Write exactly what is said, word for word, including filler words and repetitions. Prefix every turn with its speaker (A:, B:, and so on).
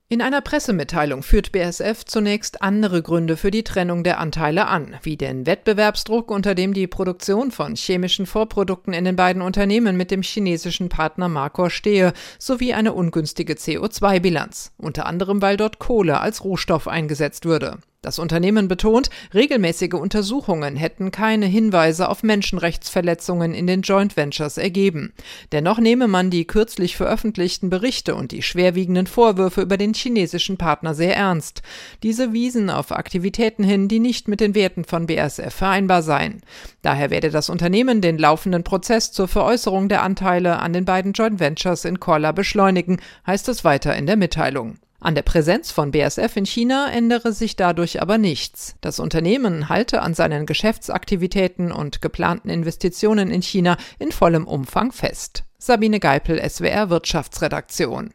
A: In einer Pressemitteilung führt B A S F zunächst andere Gründe für die Trennung der Anteile an, wie den Wettbewerbsdruck, unter dem die Produktion von chemischen Vorprodukten in den beiden Unternehmen mit dem chinesischen Partner Markor stehe, sowie eine ungünstige C O zwei Bilanz, unter anderem weil dort Kohle als Rohstoff eingesetzt würde. Das Unternehmen betont, regelmäßige Untersuchungen hätten keine Hinweise auf Menschenrechtsverletzungen in den Joint Ventures ergeben. Dennoch nehme man die kürzlich veröffentlichten Berichte und die schwerwiegenden Vorwürfe über den chinesischen Partner sehr ernst. Diese wiesen auf Aktivitäten hin, die nicht mit den Werten von B A S F vereinbar seien. Daher werde das Unternehmen den laufenden Prozess zur Veräußerung der Anteile an den beiden Joint Ventures in Korla beschleunigen, heißt es weiter in der Mitteilung. An der Präsenz von B A S F in China ändere sich dadurch aber nichts. Das Unternehmen halte an seinen Geschäftsaktivitäten und geplanten Investitionen in China in vollem Umfang fest. Sabine Geipel, S W R Wirtschaftsredaktion.